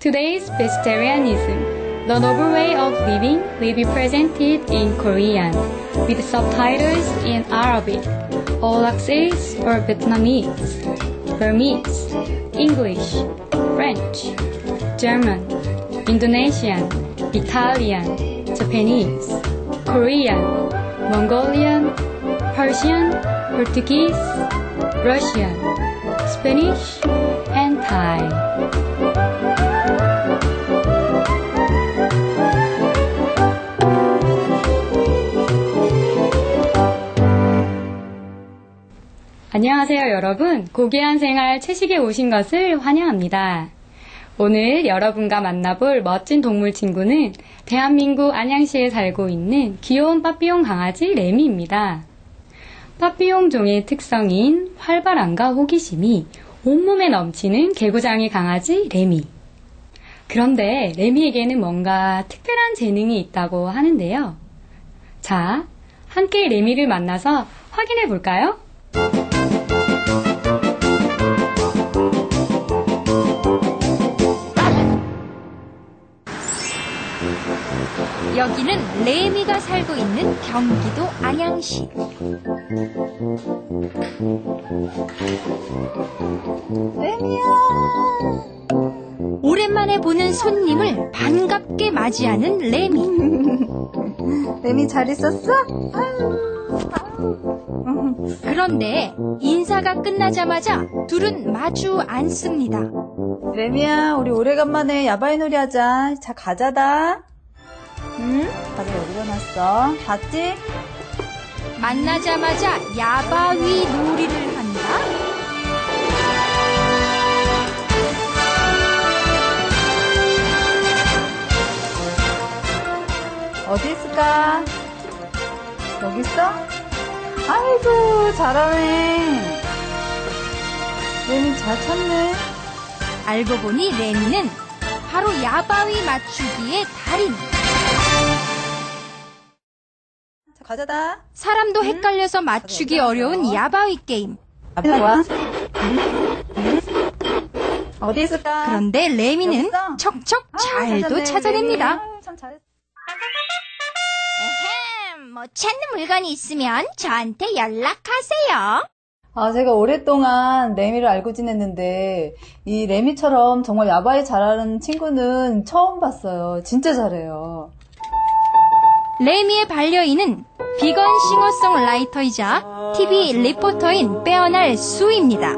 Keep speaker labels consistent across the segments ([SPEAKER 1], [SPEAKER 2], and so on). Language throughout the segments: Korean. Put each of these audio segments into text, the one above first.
[SPEAKER 1] Today's vegetarianism, the noble way of living, will be presented in Korean, with subtitles in Arabic, Olaxese or Vietnamese, Burmese, English, French, German, Indonesian, Italian, Japanese, Korean, Mongolian, Persian, Portuguese, Russian, Spanish, and Thai. 안녕하세요, 여러분. 고귀한 생활 채식에 오신 것을 환영합니다. 오늘 여러분과 만나볼 멋진 동물 친구는 대한민국 안양시에 살고 있는 귀여운 빠삐용 강아지 레미입니다. 빠삐용 종의 특성인 활발함과 호기심이 온몸에 넘치는 개구장이 강아지 레미. 그런데 레미에게는 뭔가 특별한 재능이 있다고 하는데요. 자, 함께 레미를 만나서 확인해 볼까요?
[SPEAKER 2] 여기는 레미가 살고 있는 경기도 안양시. 레미야! 오랜만에 보는 손님을 반갑게 맞이하는 레미.
[SPEAKER 3] 레미 잘 있었어?
[SPEAKER 2] 그런데 인사가 끝나자마자 둘은 마주 앉습니다.
[SPEAKER 3] 레미야, 우리 오래간만에 야바이 놀이 하자. 자, 가자다. 응? 가자, 여기다 놨어. 봤지?
[SPEAKER 2] 만나자마자 야바위 놀이를 한다?
[SPEAKER 3] 어디 있을까? 여기 있어? 아이고, 잘하네. 레미 잘 찾네.
[SPEAKER 2] 알고 보니 레미는 바로 야바위 맞추기의 달인.
[SPEAKER 3] 자, 가자다.
[SPEAKER 2] 사람도 헷갈려서 맞추기 어려운 야바위 게임.
[SPEAKER 3] 앞에 와. 어디 있을까?
[SPEAKER 2] 그런데 레미는
[SPEAKER 3] 여기서?
[SPEAKER 2] 척척 잘도
[SPEAKER 3] 찾았네,
[SPEAKER 2] 찾아냅니다.
[SPEAKER 3] 레미. 아유, 참 잘했어.
[SPEAKER 2] 뭐 찾는 물건이 있으면 저한테 연락하세요.
[SPEAKER 3] 제가 오랫동안 레미를 알고 지냈는데 이 레미처럼 정말 야바이 잘하는 친구는 처음 봤어요. 진짜 잘해요.
[SPEAKER 2] 레미의 반려인은 비건 싱어송라이터이자 TV 리포터인 빼어날 수입니다.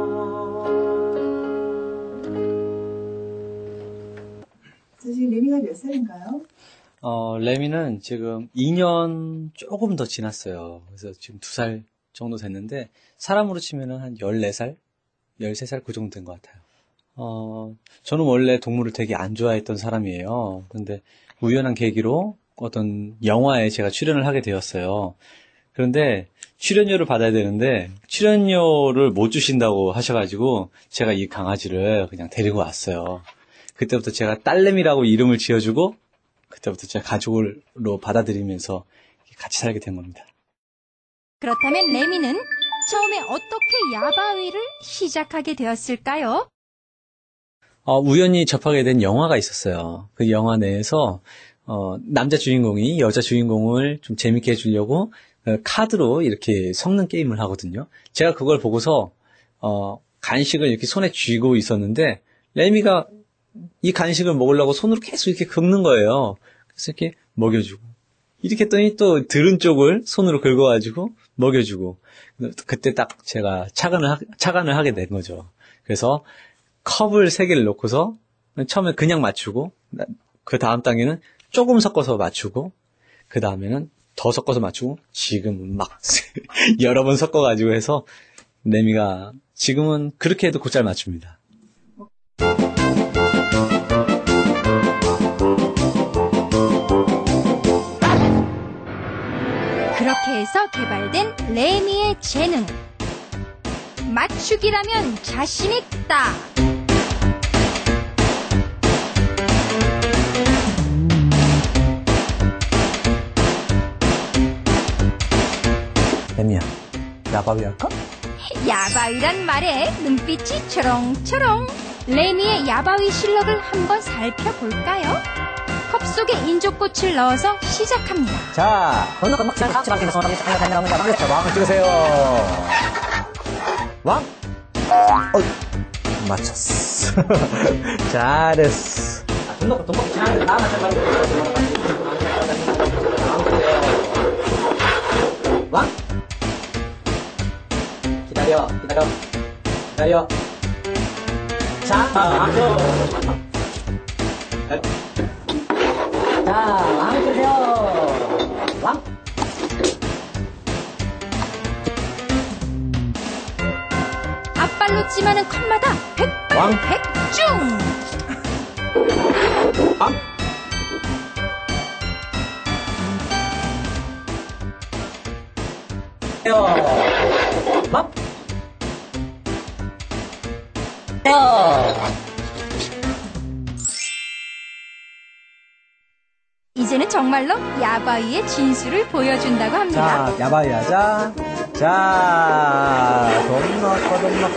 [SPEAKER 3] 지금 레미가 몇 살인가요?
[SPEAKER 4] 레미는 지금 2년 조금 더 지났어요. 그래서 지금 2살 정도 됐는데, 사람으로 치면은 한 14살? 13살 그 정도 된 것 같아요. 저는 원래 동물을 되게 안 좋아했던 사람이에요. 근데 우연한 계기로 어떤 영화에 제가 출연을 하게 되었어요. 그런데 출연료를 받아야 되는데, 출연료를 못 주신다고 하셔가지고, 제가 이 강아지를 그냥 데리고 왔어요. 그때부터 제가 딸내미라고 이름을 지어주고, 그때부터 제가 가족으로 받아들이면서 같이 살게 된 겁니다.
[SPEAKER 2] 그렇다면 레미는 처음에 어떻게 야바위를 시작하게 되었을까요?
[SPEAKER 4] 우연히 접하게 된 영화가 있었어요. 그 영화 내에서 남자 주인공이 여자 주인공을 좀 재밌게 해주려고 카드로 이렇게 섞는 게임을 하거든요. 제가 그걸 보고서 간식을 이렇게 손에 쥐고 있었는데, 레미가 이 간식을 먹으려고 손으로 계속 이렇게 긁는 거예요. 그래서 이렇게 먹여주고, 이렇게 했더니 또 들은 쪽을 손으로 긁어가지고 먹여주고, 그때 딱 제가 착안을 하게 된 거죠. 그래서 컵을 3개를 놓고서 처음에 그냥 맞추고, 그 다음 단계는 조금 섞어서 맞추고, 그 다음에는 더 섞어서 맞추고, 지금은 막 여러 번 섞어가지고 해서 레미가 지금은 그렇게 해도 곧잘 맞춥니다.
[SPEAKER 2] 그렇게 해서 개발된 레미의 재능. 맞추기라면 자신있다.
[SPEAKER 4] 레미야, 야바위 할까?
[SPEAKER 2] 야바위란 말에 눈빛이 초롱초롱. 레미의 야바위 실력을 한번 살펴볼까요? 컵 속에 인조꽃을 넣어서 시작합니다.
[SPEAKER 5] 자, 왕을 찍으세요. 왕? 맞췄어. 잘했어. 왕? 기다려. 자, 왕 주세요. 왕.
[SPEAKER 2] 앞발로 찜하는 컵마다 백발
[SPEAKER 5] 왕.
[SPEAKER 2] 백중.
[SPEAKER 5] 왕. 왕.
[SPEAKER 2] 이제는 정말로 야바위의 진수를 보여준다고 합니다.
[SPEAKER 5] 자, 야바이 하자. 자, 돈 넣고.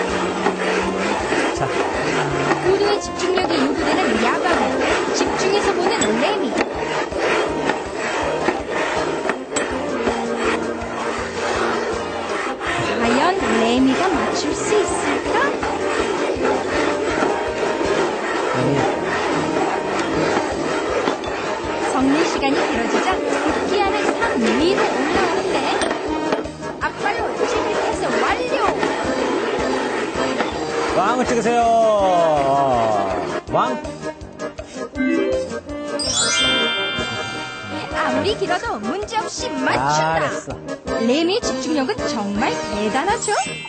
[SPEAKER 5] 자,
[SPEAKER 2] 모두의 집중력이 요구되는 야바위. 집중해서 보는 레미. 과연 레미가 맞출 수 있을까? 섞는 시간이 길어지자 급기야는 산 위로 올라오는데 앞발로 찌릿해서 완료!
[SPEAKER 5] 왕을 찍으세요. 왕.
[SPEAKER 2] 아무리 길어도 문제없이 맞춘다!
[SPEAKER 5] 잘했어.
[SPEAKER 2] 레미의 집중력은 정말 대단하죠?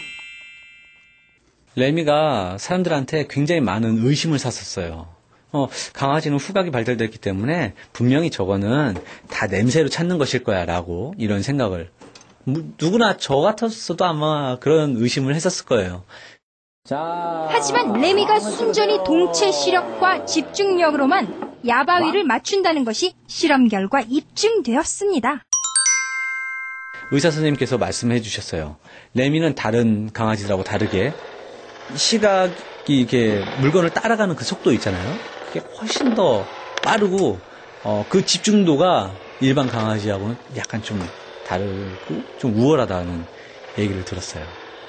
[SPEAKER 4] 레미가 사람들한테 굉장히 많은 의심을 샀었어요. 강아지는 후각이 발달됐기 때문에 분명히 저거는 다 냄새로 찾는 것일 거야 라고 이런 생각을 누구나 저 같았어도 아마 그런 의심을 했었을 거예요.
[SPEAKER 5] 자.
[SPEAKER 2] 하지만 레미가 순전히 동체 시력과 집중력으로만 야바위를 맞춘다는 것이 실험 결과 입증되었습니다.
[SPEAKER 4] 의사 선생님께서 말씀해 주셨어요. 레미는 다른 강아지들하고 다르게 시각이 이게 물건을 따라가는 그 속도 있잖아요. 그게 훨씬 더 빠르고 그 집중도가 일반 강아지하고는 약간 좀 다르고 좀 우월하다는 얘기를 들었어요.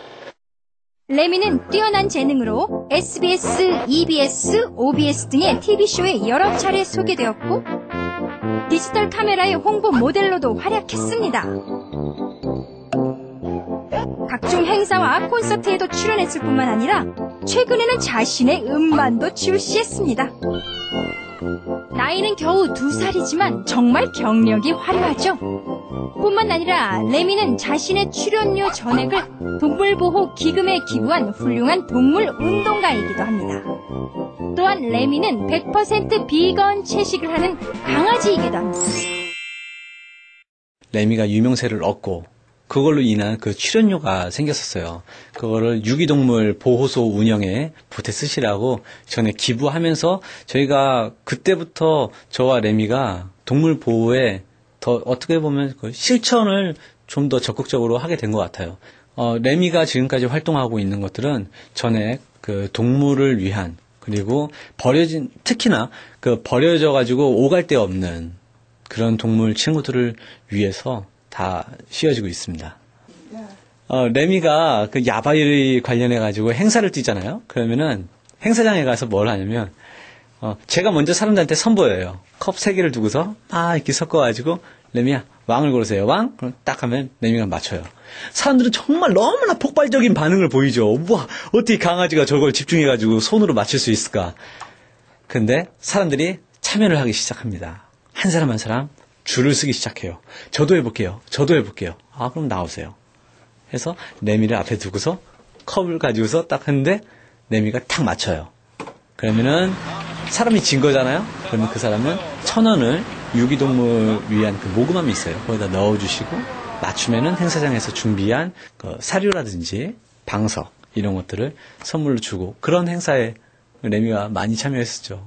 [SPEAKER 2] 레미는 뛰어난 재능으로 SBS, EBS, OBS 등의 TV쇼에 여러 차례 소개되었고 디지털 카메라의 홍보 모델로도 활약했습니다. 각종 행사와 콘서트에도 출연했을 뿐만 아니라 최근에는 자신의 음반도 출시했습니다. 나이는 겨우 2살이지만 정말 경력이 화려하죠. 뿐만 아니라 레미는 자신의 출연료 전액을 동물보호 기금에 기부한 훌륭한 동물 운동가이기도 합니다. 또한 레미는 100% 비건 채식을 하는 강아지이기도 합니다.
[SPEAKER 4] 레미가 유명세를 얻고 그걸로 인한 그 출연료가 생겼었어요. 그거를 유기동물 보호소 운영에 보태 쓰시라고 전에 기부하면서 저희가 그때부터 저와 레미가 동물 보호에 더 어떻게 보면 그 실천을 좀 더 적극적으로 하게 된 것 같아요. 레미가 지금까지 활동하고 있는 것들은 전에 그 동물을 위한 그리고 특히나 그 버려져 가지고 오갈 데 없는 그런 동물 친구들을 위해서 다 씌워지고 있습니다. 레미가 그 야바이 관련해 가지고 행사를 뛰잖아요. 그러면은 행사장에 가서 뭘 하냐면 제가 먼저 사람들한테 선보여요. 컵 3개를 두고서 이렇게 섞어가지고 레미야 왕을 고르세요. 왕? 그럼 딱 하면 레미가 맞춰요. 사람들은 정말 너무나 폭발적인 반응을 보이죠. 우와, 어떻게 강아지가 저걸 집중해가지고 손으로 맞출 수 있을까? 근데 사람들이 참여를 하기 시작합니다. 한 사람 한 사람 줄을 쓰기 시작해요. 저도 해볼게요. 그럼 나오세요. 해서 레미를 앞에 두고서 컵을 가지고서 딱 했는데 레미가 탁 맞춰요. 그러면은 사람이 진 거잖아요. 그러면 그 사람은 1,000원을 유기동물 위한 그 모금함이 있어요. 거기다 넣어주시고 맞추면은 행사장에서 준비한 그 사료라든지 방석 이런 것들을 선물로 주고 그런 행사에 레미가 많이 참여했었죠.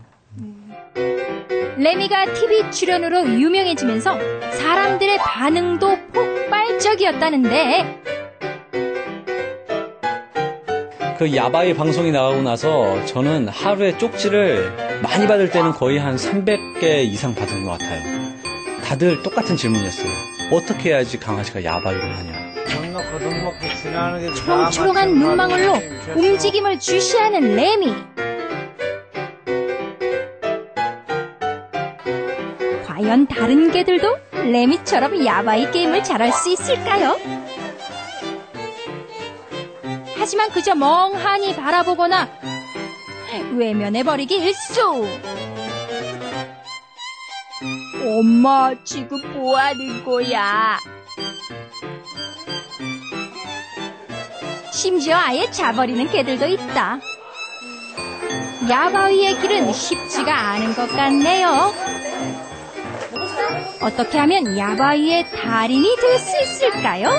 [SPEAKER 2] 레미가 TV 출연으로 유명해지면서 사람들의 반응도 폭발적이었다는데
[SPEAKER 4] 그 야바이 방송이 나가고 나서 저는 하루에 쪽지를 많이 받을 때는 거의 한 300개 이상 받은 것 같아요. 다들 똑같은 질문이었어요. 어떻게 해야지 강아지가 야바이를 하냐.
[SPEAKER 2] 초롱초롱한 눈망울로 움직임을 주시하는 레미. 과연 다른 개들도 레미처럼 야바이 게임을 잘할 수 있을까요? 하지만 그저 멍하니 바라보거나 외면해버리기 일쑤. 엄마, 지금 뭐하는 거야? 심지어 아예 자버리는 개들도 있다. 야바위의 길은 쉽지가 않은 것 같네요. 어떻게 하면 야바위의 달인이 될 수 있을까요?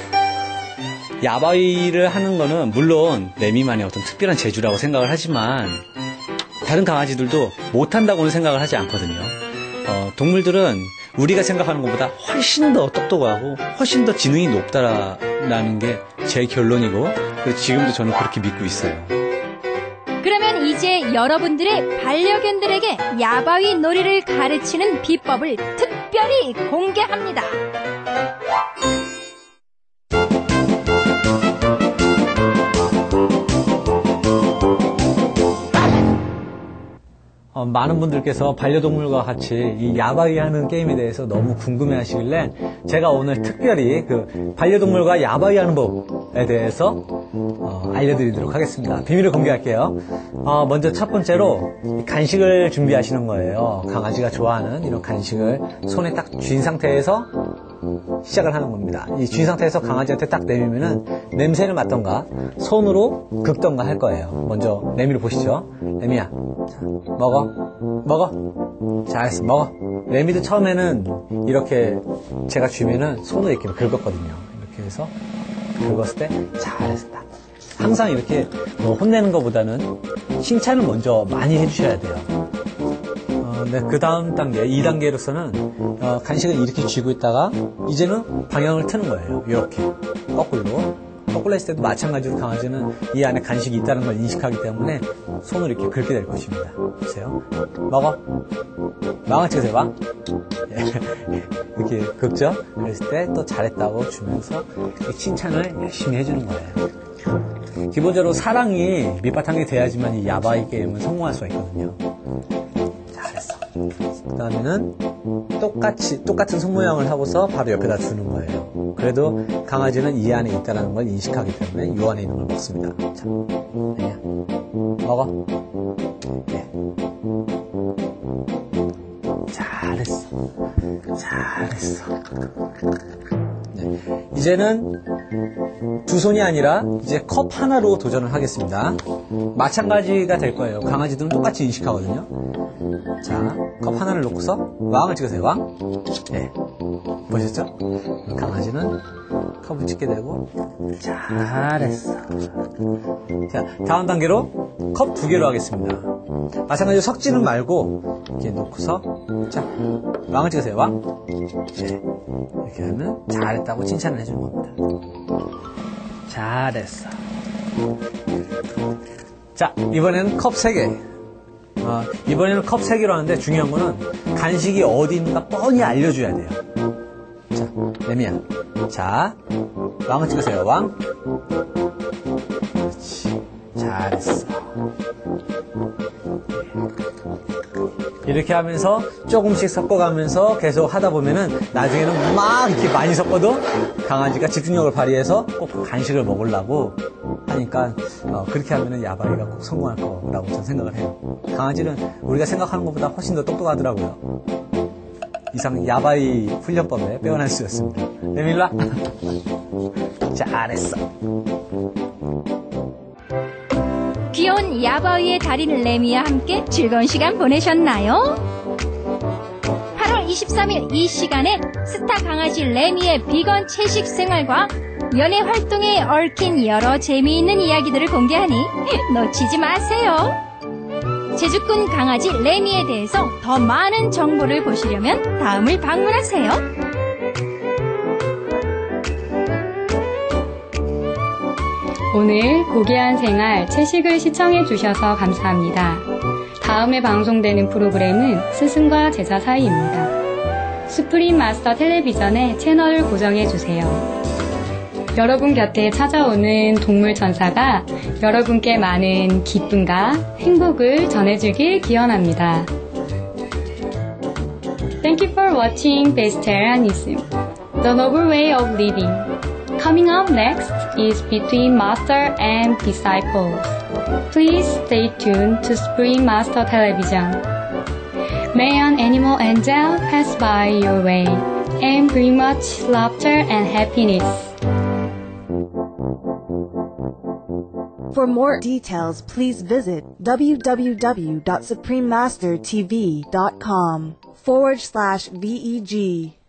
[SPEAKER 4] 야바이를 하는 거는 물론 레미만의 어떤 특별한 재주라고 생각을 하지만 다른 강아지들도 못한다고는 생각을 하지 않거든요. 동물들은 우리가 생각하는 것보다 훨씬 더 똑똑하고 훨씬 더 지능이 높다라는 게 제 결론이고 지금도 저는 그렇게 믿고 있어요.
[SPEAKER 2] 그러면 이제 여러분들의 반려견들에게 야바위 놀이를 가르치는 비법을 특별히 공개합니다.
[SPEAKER 4] 많은 분들께서 반려동물과 같이 이 야바이 하는 게임에 대해서 너무 궁금해 하시길래 제가 오늘 특별히 그 반려동물과 야바이 하는 법에 대해서 알려드리도록 하겠습니다. 비밀을 공개할게요. 먼저 첫 번째로 간식을 준비하시는 거예요. 강아지가 좋아하는 이런 간식을 손에 딱 쥔 상태에서 시작을 하는 겁니다. 이 쥔 상태에서 강아지한테 딱 내밀면은 냄새를 맡던가 손으로 긁던가 할 거예요. 먼저 레미를 보시죠. 레미야, 자, 먹어. 잘했어, 먹어. 레미도 처음에는 이렇게 제가 쥐면은 손으로 이렇게 긁었거든요. 이렇게 해서 긁었을 때 잘했다. 항상 이렇게 혼내는 것보다는 칭찬을 먼저 많이 해주셔야 돼요. 네, 그 다음 단계, 2단계로서는 간식을 이렇게 쥐고 있다가 이제는 방향을 트는 거예요. 이렇게 거꾸로 했을 때도 마찬가지로 강아지는 이 안에 간식이 있다는 걸 인식하기 때문에 손으로 이렇게 긁게 될 것입니다. 보세요. 먹어. 망을 찍으세요. 망. 이렇게 긁죠. 그랬을 때 또 잘했다고 주면서 칭찬을 열심히 해주는 거예요. 기본적으로 사랑이 밑바탕이 돼야지만 이 야바이 게임은 성공할 수가 있거든요. 잘했어. 그 다음에는 똑같은 손모양을 하고서 바로 옆에다 두는 거예요. 그래도 강아지는 이 안에 있다는 걸 인식하기 때문에 이 안에 있는 걸 먹습니다. 자, 아니야. 먹어. 네. 잘했어. 네. 이제는 두 손이 아니라 이제 컵 하나로 도전을 하겠습니다. 마찬가지가 될 거예요. 강아지들은 똑같이 인식하거든요. 자, 컵 하나를 놓고서 왕을 찍으세요. 왕. 네. 보셨죠? 강아지는 컵을 찍게 되고 잘했어. 자, 다음 단계로 컵 2개로 하겠습니다. 마찬가지로 섞지는 말고 이렇게 놓고서 자, 왕을 찍으세요. 왕. 네. 이렇게 하면 잘했다고 칭찬을 해주는 겁니다. 잘했어. 자, 이번에는 컵 3개. 이번에는 컵 3개로 하는데 중요한 거는 간식이 어디 있는가 뻔히 알려줘야 돼요. 자, 레미야. 자, 왕을 찍으세요. 왕. 그렇지. 잘했어. 이렇게 하면서 조금씩 섞어가면서 계속 하다 보면은 나중에는 막 이렇게 많이 섞어도 강아지가 집중력을 발휘해서 꼭 간식을 먹으려고 하니까 그렇게 하면은 야바이가 꼭 성공할 거라고 저는 생각을 해요. 강아지는 우리가 생각하는 것보다 훨씬 더 똑똑하더라고요. 이상 야바이 훈련법에 빼어날 수였습니다. 레밀라 잘했어.
[SPEAKER 2] 귀여운 야바위의 달인 레미와 함께 즐거운 시간 보내셨나요? 8월 23일 이 시간에 스타 강아지 레미의 비건 채식 생활과 연애 활동에 얽힌 여러 재미있는 이야기들을 공개하니 놓치지 마세요. 제주꾼 강아지 레미에 대해서 더 많은 정보를 보시려면 다음을 방문하세요.
[SPEAKER 1] 오늘 고귀한 생활 채식을 시청해 주셔서 감사합니다. 다음에 방송되는 프로그램은 스승과 제자 사이입니다. 수프림 마스터 텔레비전의 채널을 고정해 주세요. 여러분 곁에 찾아오는 동물 천사가 여러분께 많은 기쁨과 행복을 전해주길 기원합니다. Thank you for watching Vegetarianism, the noble way of living. Coming up next is Between Master and Disciples. Please stay tuned to Supreme Master Television. May an animal angel pass by your way and bring much laughter and happiness.
[SPEAKER 6] For more details, please visit www.suprememastertv.com/VEG.